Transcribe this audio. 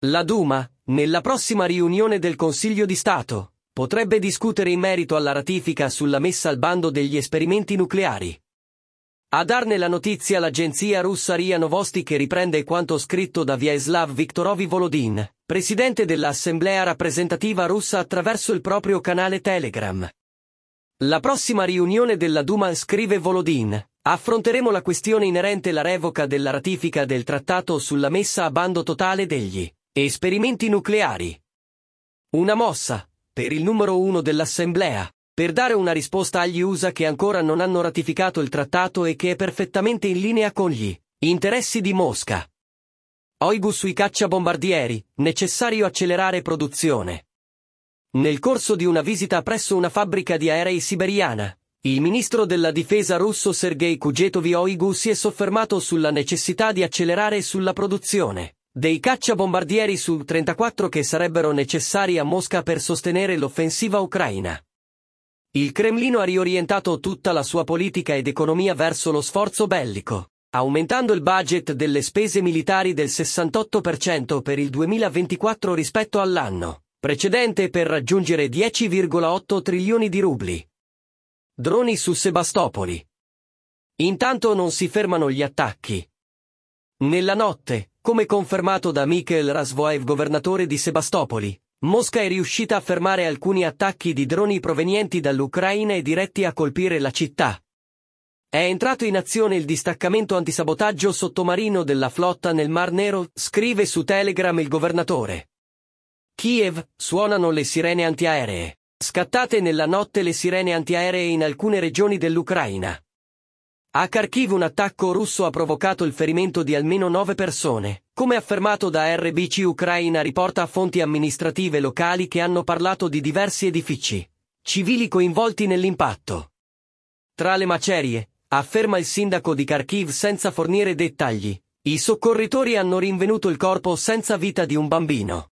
La Duma, nella prossima riunione del Consiglio di Stato, potrebbe discutere in merito alla ratifica sulla messa al bando degli esperimenti nucleari. A darne la notizia l'agenzia russa RIA Novosti, che riprende quanto scritto da Vyacheslav Viktorovich Volodin, presidente dell'Assemblea rappresentativa russa, attraverso il proprio canale Telegram. La prossima riunione della Duma, scrive Volodin, affronteremo la questione inerente alla revoca della ratifica del trattato sulla messa a bando totale degli esperimenti nucleari. Una mossa, per il numero 1 dell'Assemblea, per dare una risposta agli USA che ancora non hanno ratificato il trattato e che è perfettamente in linea con gli interessi di Mosca. Shoigu sui cacciabombardieri, necessario accelerare produzione. Nel corso di una visita presso una fabbrica di aerei siberiana, il ministro della difesa russo Sergei Kugetovi Shoigu si è soffermato sulla necessità di accelerare sulla produzione dei cacciabombardieri Su-34 che sarebbero necessari a Mosca per sostenere l'offensiva ucraina. Il Cremlino ha riorientato tutta la sua politica ed economia verso lo sforzo bellico, aumentando il budget delle spese militari del 68% per il 2024 rispetto all'anno precedente, per raggiungere 10,8 trilioni di rubli. Droni su Sebastopoli. Intanto non si fermano gli attacchi. Nella notte, come confermato da Mikhail Razvoaev, governatore di Sebastopoli, Mosca è riuscita a fermare alcuni attacchi di droni provenienti dall'Ucraina e diretti a colpire la città. È entrato in azione il distaccamento antisabotaggio sottomarino della flotta nel Mar Nero, scrive su Telegram il governatore. Kiev, suonano le sirene antiaeree. Scattate nella notte le sirene antiaeree in alcune regioni dell'Ucraina. A Kharkiv un attacco russo ha provocato il ferimento di almeno 9 persone, come affermato da RBC Ucraina, riporta fonti amministrative locali che hanno parlato di diversi edifici civili coinvolti nell'impatto. Tra le macerie, afferma il sindaco di Kharkiv senza fornire dettagli, i soccorritori hanno rinvenuto il corpo senza vita di un bambino.